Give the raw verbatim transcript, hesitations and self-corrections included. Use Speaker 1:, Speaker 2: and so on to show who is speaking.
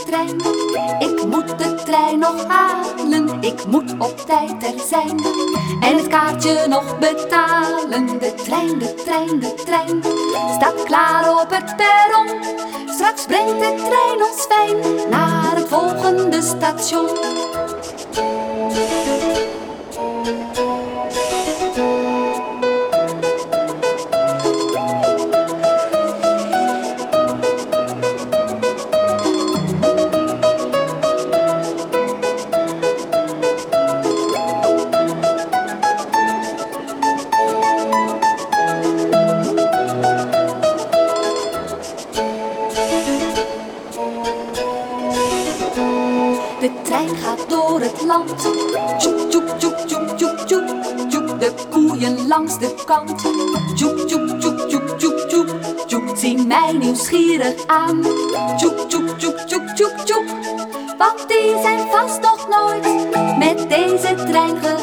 Speaker 1: trein. Ik moet de trein nog halen, ik moet op tijd er zijn. En het kaartje nog betalen. De trein, de trein, de trein staat klaar op het perron. Straks brengt de trein ons fijn naar het volgende station. De trein gaat door het land. Tjoek, tjoek, tjoek, tjoek, tjoek, tjoek, tjoek. De koeien langs de kant. Tjoek, tjoek, tjoek, tjoek, tjoek, tjoek, tjoek. Zien mij nieuwsgierig aan. Tjoek, tjoek, tjoek, tjoek, tjoek, tjoek. Want die zijn vast nog nooit met deze trein gegaan.